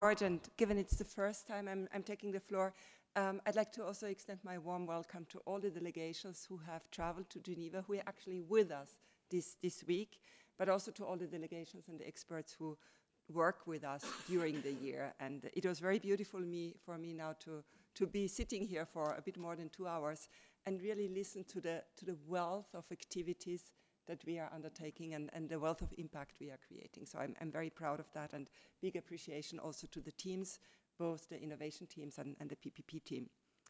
George, and given it's the first time I'm taking the floor, I'd like to also extend my warm welcome to all the delegations who have traveled to Geneva, who are actually with us this week, but also to all the delegations and the experts who work with us during the year. And it was very beautiful for me now to be sitting here for a bit more than 2 hours and really listen to the wealth of activities that we are undertaking and the wealth of impact we are creating. So I'm very proud of that, and big appreciation also to the teams, both the innovation teams and the PPP team.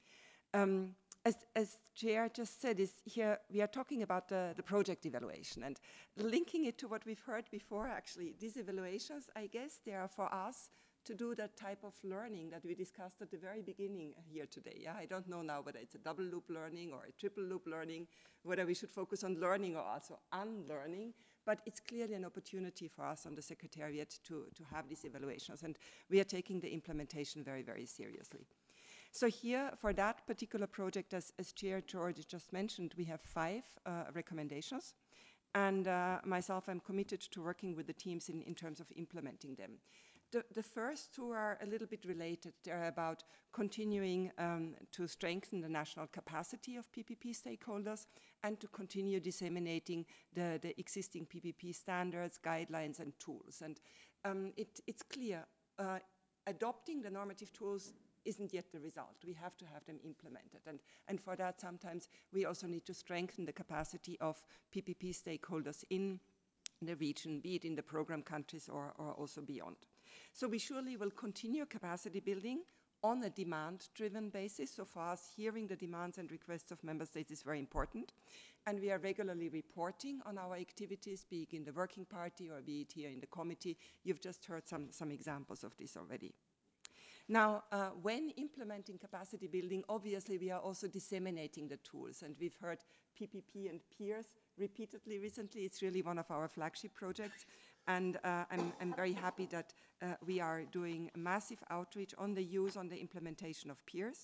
As Chair just said, is here we are talking about the project evaluation and linking it to what we've heard before. Actually, these evaluations, I guess, they are for us to do that type of learning that we discussed at the very beginning here today. Yeah, I don't know now whether it's a double loop learning or a triple loop learning, whether we should focus on learning or also unlearning, but it's clearly an opportunity for us on the Secretariat to have these evaluations, and we are taking the implementation very, very seriously. So here, for that particular project, as Chair George just mentioned, we have 5 recommendations, and myself, I'm committed to working with the teams in terms of implementing them. The first two are a little bit related. They're about continuing to strengthen the national capacity of PPP stakeholders and to continue disseminating the existing PPP standards, guidelines, and tools. And it's clear, adopting the normative tools isn't yet the result. We have to have them implemented. And for that, sometimes we also need to strengthen the capacity of PPP stakeholders in the region, be it in the program countries or also beyond. So we surely will continue capacity building on a demand-driven basis. So for us, hearing the demands and requests of member states is very important. And we are regularly reporting on our activities, be it in the working party or be it here in the committee. You've just heard some examples of this already. Now, when implementing capacity building, obviously we are also disseminating the tools, and we've heard PPP and peers repeatedly recently. It's really one of our flagship projects, and I'm very happy that we are doing massive outreach on the use, on the implementation of peers.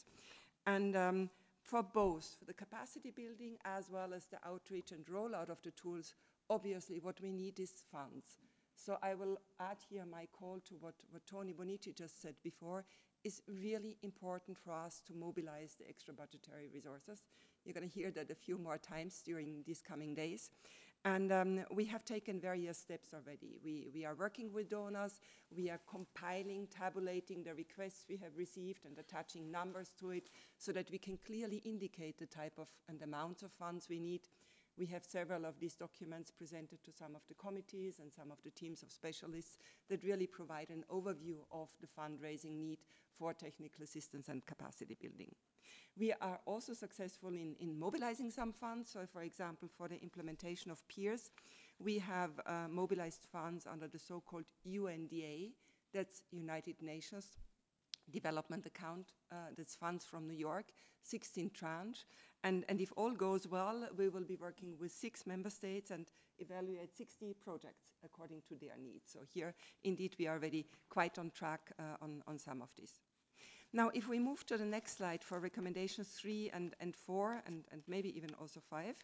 And for both, for the capacity building as well as the outreach and rollout of the tools, obviously what we need is funds. So I will add here my call to what Tony Bonici just said before. Is really important for us to mobilize the extra budgetary resources. You're going to hear that a few more times during these coming days. And we have taken various steps already. We are working with donors. We are compiling, tabulating the requests we have received and attaching numbers to it so that we can clearly indicate the type of and amounts of funds we need. We have several of these documents presented to some of the committees and some of the teams of specialists that really provide an overview of the fundraising need for technical assistance and capacity building. We are also successful in mobilizing some funds. So for example, for the implementation of peers, we have mobilized funds under the so-called UNDA, that's United Nations Development Account, that's funds from New York, 16 tranche. And if all goes well, we will be working with 6 member states and evaluate 60 projects according to their needs. So here, indeed, we are already quite on track on some of this. Now, if we move to the next slide for recommendations 3 and 4, and maybe even also 5,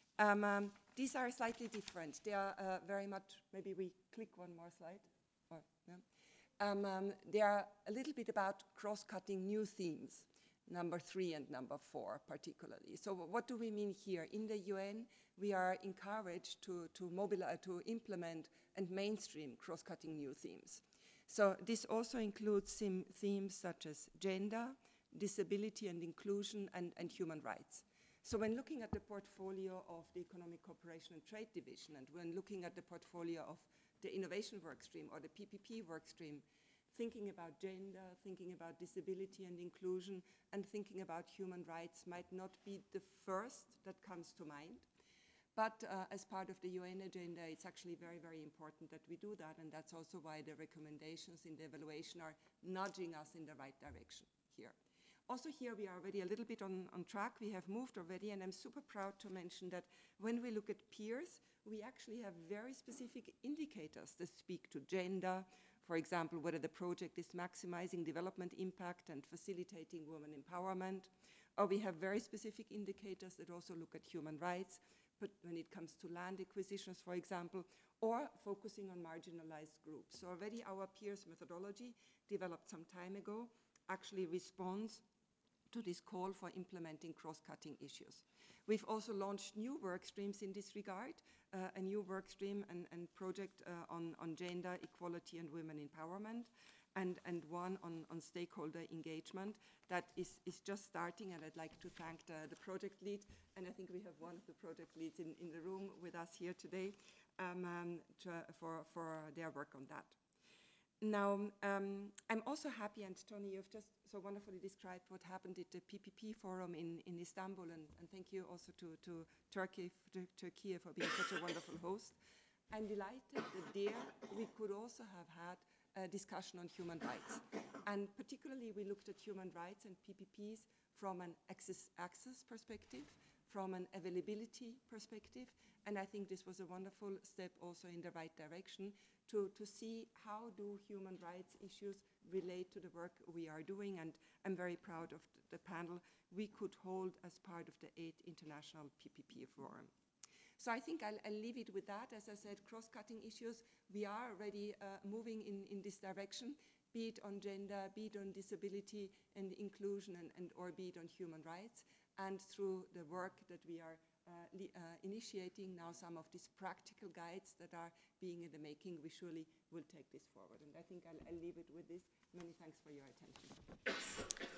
these are slightly different. They are very much, maybe we click one more slide. Or, yeah. They are a little bit about cross-cutting new themes, number 3 and number 4 particularly. So what do we mean here? In the UN, we are encouraged to mobilize, to implement and mainstream cross-cutting new themes. So this also includes themes such as gender, disability and inclusion, and human rights. So when looking at the portfolio of the Economic Cooperation and Trade Division, and when looking at the portfolio of the innovation workstream or the PPP workstream, thinking about gender, thinking about disability and inclusion, and thinking about human rights might not be the first that comes to mind. But as part of the UN agenda, it's actually very, very important that we do that, and that's also why the recommendations in the evaluation are nudging us in the right direction here. Also here, we are already a little bit on track. We have moved already, and I'm super proud to mention that when we look at peers, we actually have very specific indicators that speak to gender, for example, whether the project is maximizing development impact and facilitating women empowerment, or we have very specific indicators that also look at human rights, but when it comes to land acquisitions, for example, or focusing on marginalized groups. So already our peers methodology developed some time ago, actually responds to this call for implementing cross-cutting issues. We've also launched new work streams in this regard, a new work stream and project on gender equality and women empowerment, and one on stakeholder engagement that is just starting, and I'd like to thank the project lead, and I think we have one of the project leads in the room with us here today for their work on that. Now, I'm also happy, and Tony, you've just so wonderfully described what happened at the PPP forum in Istanbul, and thank you also to Turkey for being such a wonderful host. I'm delighted that there we could also have had a discussion on human rights. And particularly we looked at human rights and PPPs from an access perspective, from an availability perspective, and I think this was a wonderful step also in the right direction to see how do human rights issues relate to the work we are doing, and I'm very proud of the panel we could hold as part of the 8th International PPP Forum. So I think I'll leave it with that. As I said, cross-cutting issues, we are already moving in this direction, be it on gender, be it on disability and inclusion, or be it on human rights. And through the work that we are initiating now, some of these practical guides that are being in the making, we surely will take this forward. And I think I'll leave it with this. Many thanks for your attention.